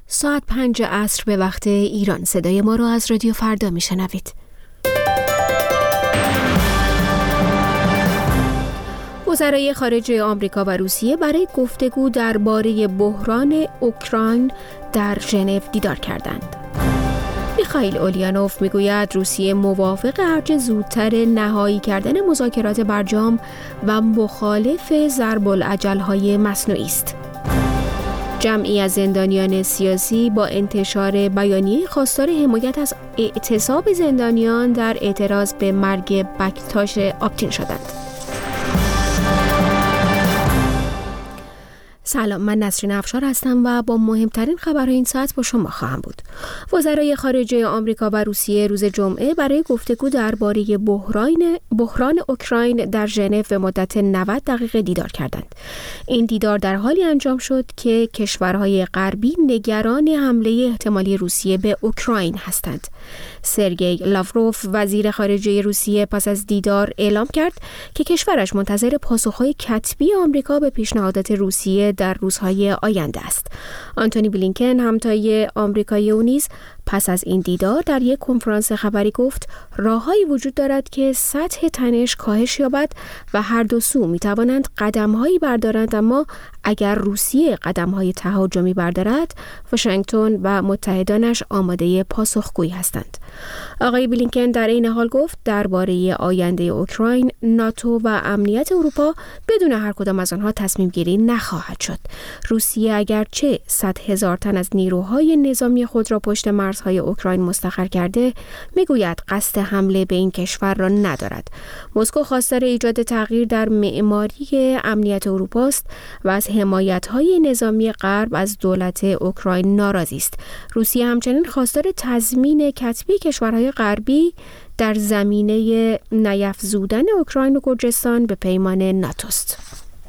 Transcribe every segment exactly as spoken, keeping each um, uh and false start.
ساعت پنج عصر به وقت ایران. صدای ما رو از رادیو فردا میشنوید. وزرای خارجه آمریکا و روسیه برای گفتگو درباره بحران اوکراین در ژنو دیدار کردند. میخائیل اولیانوف میگوید روسیه موافق هرچه زودتر نهایی کردن مذاکرات برجام و مخالف ضرب الاجل‌های مصنوعی است. جمعی از زندانیان سیاسی با انتشار بیانیه خواستار حمایت از اعتصاب زندانیان در اعتراض به مرگ بکتاش آپتین شدند. سلام، من نسرین افشار هستم و با مهمترین خبرهای این ساعت با شما خواهم بود. وزرای خارجه آمریکا و روسیه روز جمعه برای گفتگو درباره بحران بحران اوکراین در ژنو به مدت نود دقیقه دیدار کردند. این دیدار در حالی انجام شد که کشورهای غربی نگران حمله احتمالی روسیه به اوکراین هستند. سرگئی لاوروف وزیر خارجه روسیه پس از دیدار اعلام کرد که کشورش منتظر پاسخهای کتبی آمریکا به پیشنهادات روسیه در روزهای آینده است. آنتونی بلینکن همتای آمریکایی او نیز پس از این دیدار در یک کنفرانس خبری گفت راههایی وجود دارد که سطح تنش کاهش یابد و هر دو سو می توانند قدم‌هایی بردارند، اما اگر روسیه قدم‌های تهاجمی بردارد واشنگتن و متحدانش آماده پاسخگویی هستند. آقای بلینکن در این حال گفت درباره آینده اوکراین ناتو و امنیت اروپا بدون هر کدام از آنها تصمیم گیری نخواهد شد. روسیه اگرچه صد هزار تن از نیروهای نظامی خود را پشت مرزهای اوکراین مستقر کرده، میگوید قصد حمله به این کشور را ندارد. مسکو خواستار ایجاد تغییر در معماری امنیت اروپا است و از حمایت‌های نظامی غرب از دولت اوکراین ناراضی است. روسیه همچنین خواستار تضمین کتبی کشورهای غربی در زمینه نیفزودن اوکراین و گرجستان به پیمان ناتو است.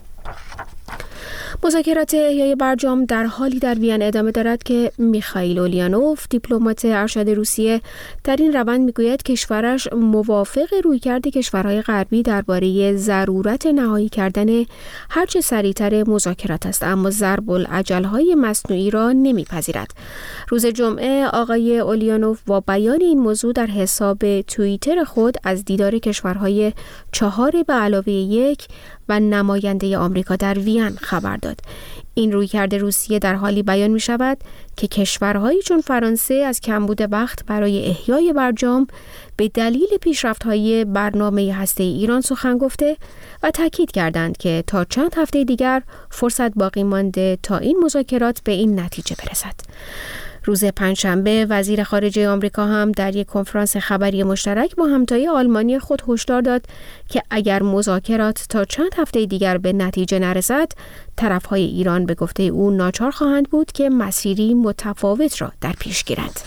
مذاکرات احیای برجام در حالی در وین ادامه دارد که میخائیل اولیانوف دیپلمات ارشد روسیه در این روند میگوید کشورش موافق رویکرد کشورهای غربی درباره ضرورت نهایی کردن هرچه سریعتر مذاکرات است، اما ضرب الاجل‌های مصنوعی را نمیپذیرد. روز جمعه آقای اولیانوف با بیان این موضوع در حساب توییتر خود از دیدار کشورهای چهار به علاوه یک و نماینده آمریکا در وین خبر داد. این رویکرد روسیه در حالی بیان می شود که کشورهایی چون فرانسه از کمبود وقت برای احیای برجام به دلیل پیشرفت‌های برنامه هسته‌ای ایران سخن گفته و تاکید کردند که تا چند هفته دیگر فرصت باقی مانده تا این مذاکرات به این نتیجه برسد. روز پنجشنبه وزیر خارجه آمریکا هم در یک کنفرانس خبری مشترک با همتای آلمانی خود هشدار داد که اگر مذاکرات تا چند هفته دیگر به نتیجه نرسد، طرفهای ایران به گفته او ناچار خواهند بود که مسیری متفاوت را در پیش گیرند.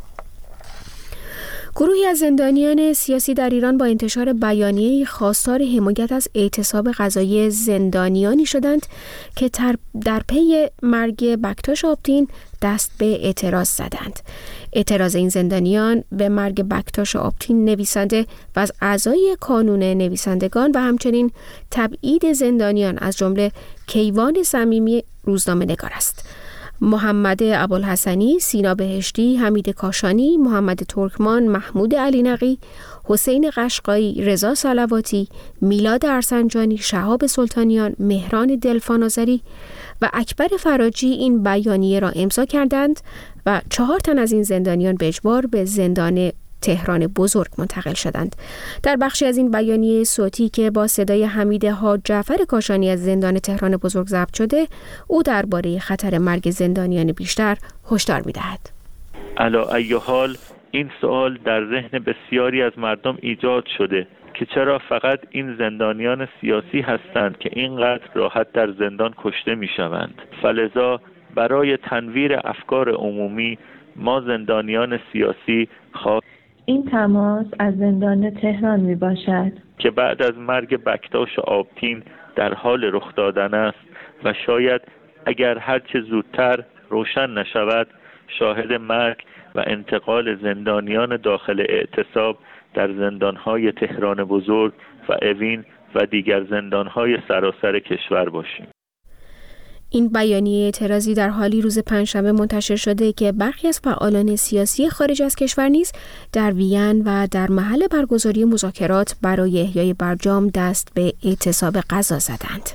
گروهی از زندانیان سیاسی در ایران با انتشار بیانیه‌ای خواستار حمایت از اعتصاب قضایی زندانیانی شدند که در پی مرگ بکتاش آپتین دست به اعتراض زدند. اعتراض این زندانیان به مرگ بکتاش آپتین نویسنده و از اعضای کانون نویسندگان و همچنین تبعید زندانیان از جمله کیوان صمیمی روزنامه‌نگار است. محمد ابوالحسنی، سینا بهشتی، حمید کاشانی، محمد ترکمان، محمود علی نقی، حسین قشقایی، رضا صلواتی، میلاد ارسنجانی، شهاب سلطانیان، مهران دلفان‌آذری و اکبر فراجی این بیانیه را امضا کردند و چهار تن از این زندانیان به اجبار به زندان تهران بزرگ منتقل شدند. در بخشی از این بیانیه صوتی که با صدای حمید حاج جعفر کاشانی از زندان تهران بزرگ ضبط شده، او درباره خطر مرگ زندانیان بیشتر هشدار می‌دهد. علی ای حال این سوال در ذهن بسیاری از مردم ایجاد شده که چرا فقط این زندانیان سیاسی هستند که اینقدر راحت در زندان کشته می‌شوند. فلذا برای تنویر افکار عمومی ما زندانیان سیاسی خواه این تماس از زندان تهران می باشد که بعد از مرگ بکتاش آپتین در حال رخ دادن است و شاید اگر هرچه زودتر روشن نشود شاهد مرگ و انتقال زندانیان داخل اعتصاب در زندانهای تهران بزرگ و اوین و دیگر زندانهای سراسر کشور باشیم. این بیانیه اعتراضی در حالی روز پنجشنبه منتشر شده که برخی از فعالان سیاسی خارج از کشور نیز در وین و در محل برگزاری مذاکرات برای احیای برجام دست به اعتصاب غذا زدند.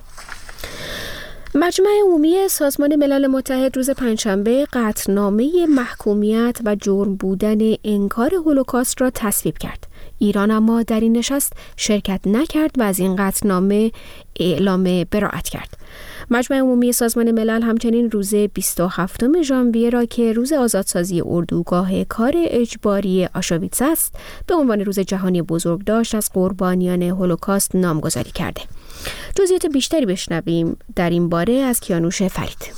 مجمع عمومی سازمان ملل متحد روز پنجشنبه قطعنامه محکومیت و جرم بودن انکار هولوکاست را تصویب کرد. ایران اما در این نشست شرکت نکرد و از این قطعنامه اعلام براءت کرد. مجمع عمومی سازمان ملل همچنین روز بیست و هفتم ژانویه را که روز آزادسازی اردوگاه کار اجباری آشویتس است به عنوان روز جهانی بزرگداشت از قربانیان هولوکاست نامگذاری کرده. جزئیات بیشتری بشنویم در این باره از کیانوش فرید.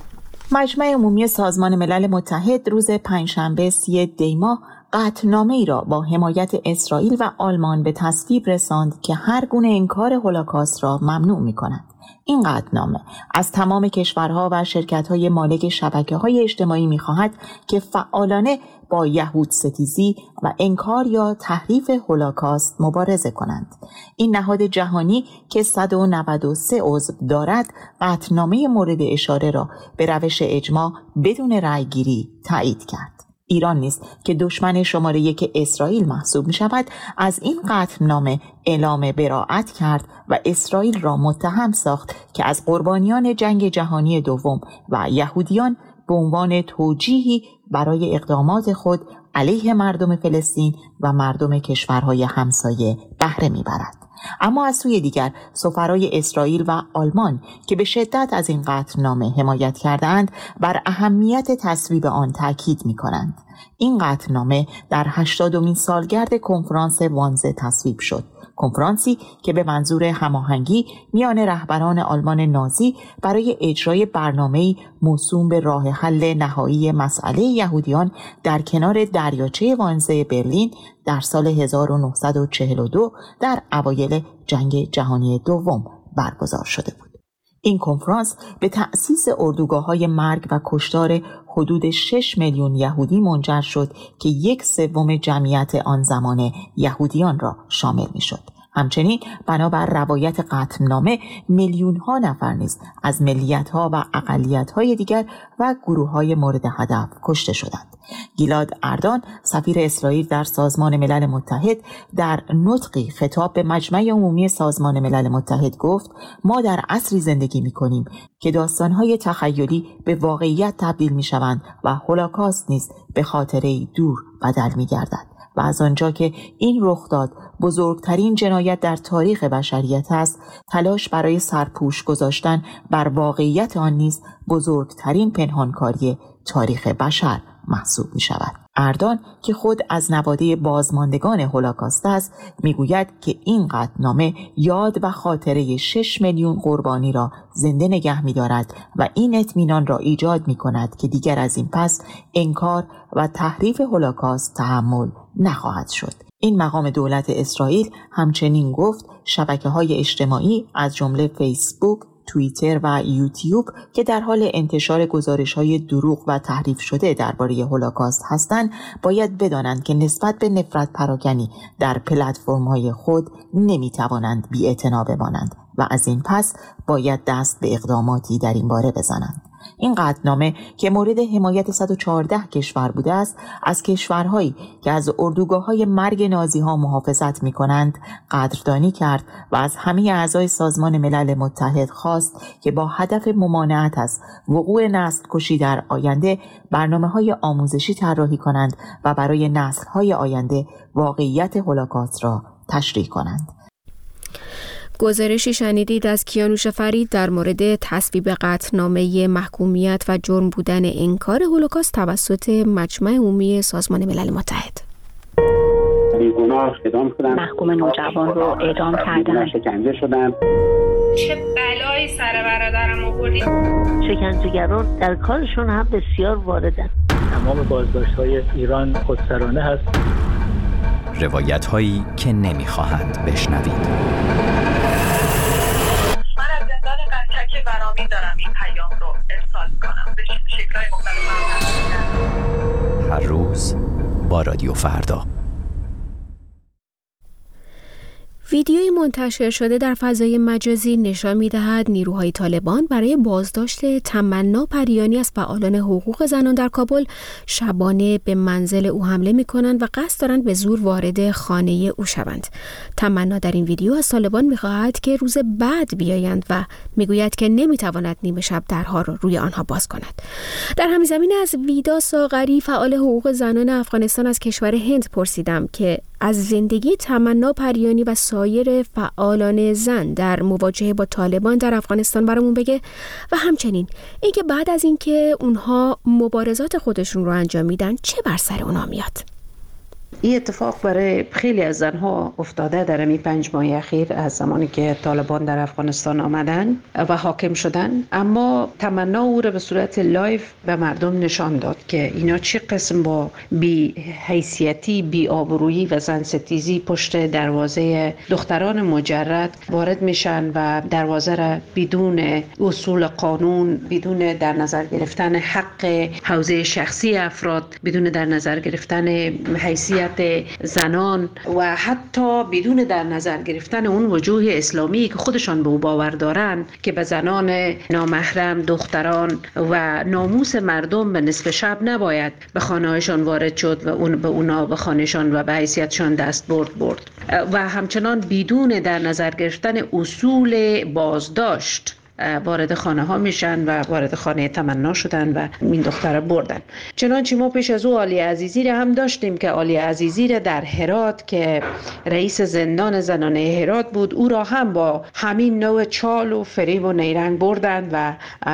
مجمع عمومی سازمان ملل متحد روز پنجشنبه سی دی ماه قطعنامه‌ای را با حمایت اسرائیل و آلمان به تصویب رساند که هر گونه انکار هولوکاست را ممنوع می‌کند. این قطعنامه از تمام کشورها و شرکت‌های مالک شبکه‌های اجتماعی می‌خواهد که فعالانه با یهود ستیزی و انکار یا تحریف هولوکاست مبارزه کنند. این نهاد جهانی که صد و نود و سه عضو دارد، قطعنامه مورد اشاره را به روش اجماع بدون رأی‌گیری تایید کرد. ایران نیز که دشمن شماره یک اسرائیل محسوب می شود از این قطعنامه اعلام براءت کرد و اسرائیل را متهم ساخت که از قربانیان جنگ جهانی دوم و یهودیان به عنوان توجیهی برای اقدامات خود علیه مردم فلسطین و مردم کشورهای همسایه بهره می برد. اما از سوی دیگر سفرای اسرائیل و آلمان که به شدت از این قطعنامه حمایت کردند بر اهمیت تصویب آن تاکید می‌کنند. این قطعنامه در هشتادمین سالگرد کنفرانس وانزه تصویب شد. کنفرانسی که به منظور هماهنگی میان رهبران آلمان نازی برای اجرای برنامه‌ای موسوم به راه حل نهایی مسئله یهودیان در کنار دریاچه وانزه برلین در سال هزار و نهصد و چهل و دو در اوایل جنگ جهانی دوم برگزار شده بود. این کنفرانس به تأسیس اردوگاه‌های مرگ و کشتار حدود شش میلیون یهودی منجر شد که یک سوم جمعیت آن زمان یهودیان را شامل می‌شد. همچنین بنابر روایت قطعنامه میلیون ها نفر نیز از ملیت ها و اقلیت های دیگر و گروه های مورد هدف کشته شدند. گیلاد اردان سفیر اسرائیل در سازمان ملل متحد در نطقی خطاب به مجمع عمومی سازمان ملل متحد گفت: ما در عصری زندگی می کنیم که داستان‌های تخیلی به واقعیت تبدیل می شوند و هولوکاست نیز به خاطره دور بدل می گردد. و از آنجا که این رخ داد بزرگترین جنایت در تاریخ بشریت است، تلاش برای سرپوش گذاشتن بر واقعیت آن نیز بزرگترین پنهانکاری تاریخ بشر محسوب می شود. اردان که خود از نواده بازماندگان هولوکاست است، میگوید که این قطعنامه یاد و خاطره شش میلیون قربانی را زنده نگه می دارد و این اطمینان را ایجاد می کند که دیگر از این پس انکار و تحریف هولوکاست تحمل نخواهد شد. این مقام دولت اسرائیل همچنین گفت شبکه‌های اجتماعی از جمله فیسبوک، توییتر و یوتیوب که در حال انتشار گزارش‌های دروغ و تحریف شده درباره هولوکاست هستند، باید بدانند که نسبت به نفرت پراکنی در پلتفرم‌های خود نمی‌توانند بی‌اعتنا بمانند و از این پس باید دست به اقداماتی در این باره بزنند. این قطعنامه که مورد حمایت صد و چهارده کشور بوده است، از کشورهایی که از اردوگاه‌های مرگ نازی‌ها محافظت می‌کنند قدردانی کرد و از همه اعضای سازمان ملل متحد خواست که با هدف ممانعت از وقوع نسل‌کشی در آینده برنامه‌های آموزشی طراحی کنند و برای نسل‌های آینده واقعیت هولوکاست را تشریح کنند. گزارشی شنیدید از کیانوش فرید در مورد تصویب قطعنامه محکومیت و جرم بودن انکار هولوکاست توسط مجمع عمومی سازمان ملل متحد. بیگناه اعدام شدن، محکوم نوجوان رو اعدام کردن، شکنجه شدن. چه بلایی سر برادرم آوردی؟ شکنجهگران در کارشون هم بسیار واردن. تمام بازداشت‌های ایران خودسرانه هست. روایت هایی که نمیخواهند بشنوید. که برامین دارم این پیام رو ارسال کنم به شکل‌های مختلف. هر روز با رادیو فردا. ویدیوی منتشر شده در فضای مجازی نشان می‌دهد نیروهای طالبان برای بازداشت تمنا پریانی از فعالان حقوق زنان در کابل شبانه به منزل او حمله می‌کنند و قصد دارند به زور وارد خانه او شوند. تمنا در این ویدیو از طالبان می‌خواهد که روز بعد بیایند و می‌گوید که نمی‌تواند نیمه شب درها را روی آنها باز کند. در همین زمینه از ویدا ساغری فعال حقوق زنان افغانستان از کشور هند پرسیدم که از زندگی تمنا پریانی و سایر فعالان زن در مواجهه با طالبان در افغانستان برامون بگه و همچنین اینکه بعد از اینکه اونها مبارزات خودشون رو انجام میدن چه بر سر اونها میاد. این اتفاق برای خیلی از زنها افتاده در این پنج ماه اخیر از زمانی که طالبان در افغانستان آمدن و حاکم شدن، اما تمنا او را به صورت لایو به مردم نشان داد که اینا چه قسم با بی حیثیتی، بی آبرویی و زن ستیزی پشت دروازه دختران مجرد وارد میشن و دروازه را بدون اصول قانون، بدون در نظر گرفتن حق حوزه شخصی افراد، بدون در نظر گرفتن حیثیت زنان و حتی بدون در نظر گرفتن اون وجوه اسلامی که خودشان به او باور دارن که به زنان نامحرم، دختران و ناموس مردم به نصف شب نباید به خانه‌هایشان وارد شد و اون به اونا به خانه‌شان و به حیثیتشان دست برد برد و همچنان بدون در نظر گرفتن اصول بازداشت وارد خانه ها میشن و وارد خانه تمنا شدن و این دختره بردن. چنانچه ما پیش از او علی عزیزی را هم داشتیم که علی عزیزی را در هرات که رئیس زندان زنانه هرات بود، او را هم با همین نوع چال و فریب و نیرنگ بردن و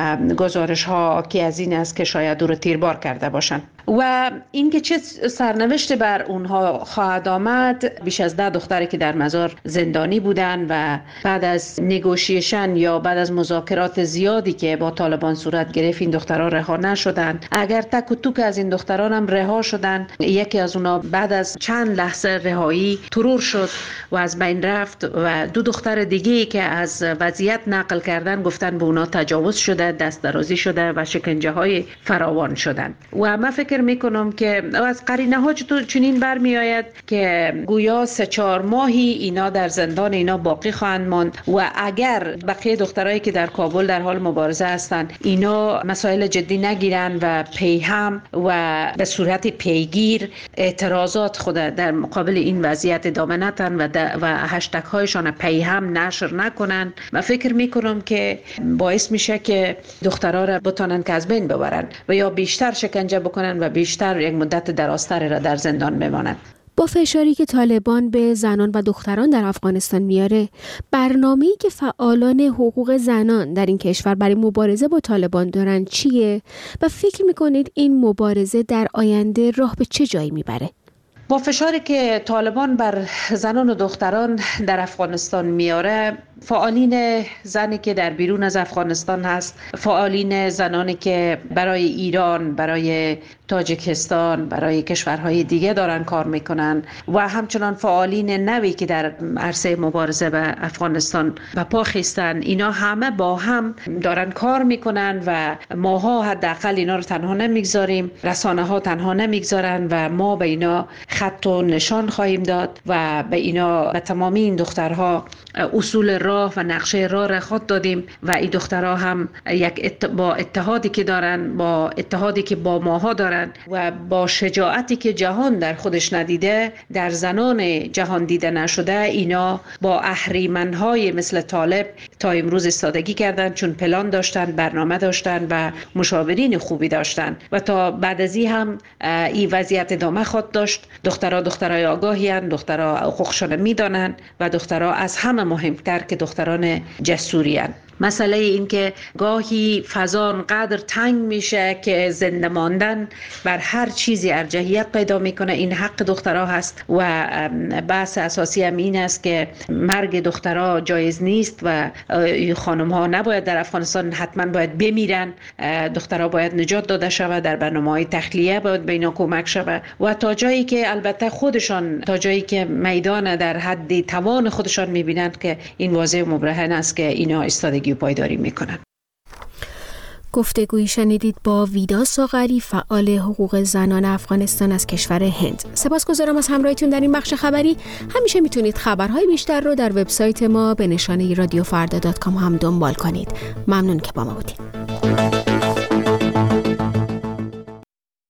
گزارش ها که از این است که شاید او را تیربار کرده باشند. و اینکه چه سرنوشت بر اونها خواهد آمد، بیش از ده دختری که در مزار زندانی بودن و بعد از نگوشیشن یا بعد از مذاکرات زیادی که با طالبان صورت گرفت این دخترها رها نشدن. اگر تک و توک از این دختران هم رها شدن، یکی از اونا بعد از چند لحظه رهایی ترور شد و از بین رفت و دو دختر دیگه که از وضعیت نقل کردن گفتن به اونا تجاوز شده، دست درازی شده و شکنجه های فراوان شدن. و من فکر میکنم که از قرینه ها چنین برمی آید که گویا سه چهار ماهی اینا در زندان اینا باقی خواهند ماند و اگر بقیه دخترایی که در کابل در حال مبارزه هستند اینا مسائل جدی نگیرن و پیهم و به صورت پیگیر اعتراضات خود در مقابل این وضعیت ادامه ندن و و هشتگ هایشان پیهم نشر نکنن، من فکر میکنم که باعث میشه که دخترها را بتونن که از بین ببرن و یا بیشتر شکنجه بکنن و بیشتر یک مدت درازتر را در زندان بمانند. با فشاری که طالبان به زنان و دختران در افغانستان میاره، برنامه‌ای که فعالان حقوق زنان در این کشور برای مبارزه با طالبان دارن چیه و فکر میکنید این مبارزه در آینده راه به چه جایی میبره؟ با فشاری که طالبان بر زنان و دختران در افغانستان میاره، فعالین زنی که در بیرون از افغانستان هست، فعالین زنانی که برای ایران، برای تاجیکستان، برای کشورهای دیگه دارن کار میکنن و همچنان فعالین نوی که در عرصه مبارزه به افغانستان به پا خیستن، اینا همه با هم دارن کار میکنن و ماها حداقل اینا رو تنها نمیگذاریم، رسانه ها تنها نمیگذارن و ما به اینا خط و نشان خواهیم داد و به اینا، به تمامی این دخترها اصول راه و نقشه راه را خود دادیم و این دخترها هم یک ات... با اتحادی که دارن، با اتحادی که با ماها دارن و با شجاعتی که جهان در خودش ندیده، در زنان جهان دیده نشده، اینا با اهریمنهای مثل طالب تا امروز استادگی کردن، چون پلان داشتن، برنامه داشتن و مشاورین خوبی داشتن و تا بعد از این هم این وضعیت ادامه خود داشت. دخترها دخترای آگاهی هستند، دخترها حقوقشان میدانند و دخترها از همه مهمتر که دختران جسوری هستند. مسئله این که گاهی فضا انقدر تنگ میشه که زنده ماندن بر هر چیزی ارجحیت پیدا میکنه. این حق دخترها هست و بحث اساسی هم این است که مرگ دخترها جایز نیست و خانم ها نباید در افغانستان حتما باید بمیرن. دخترها باید نجات داده شود، در برنامه‌های تخلیه باید به اینا کمک شود و تا جایی که البته خودشان، تا جایی که میدان در حد توان خودشان میبینند که این واضح و مبرهن است که اینا استادگی پایداری میکنن. گفتگویی شنیدید با ویدا ساغری، فعال حقوق زنان افغانستان از کشور هند. سپاسگزارم از همراهیتون در این بخش خبری. همیشه میتونید خبرهای بیشتر رو در وبسایت ما به نشانه رادیو فردا دات کام هم دنبال کنید. ممنون که با ما بودید.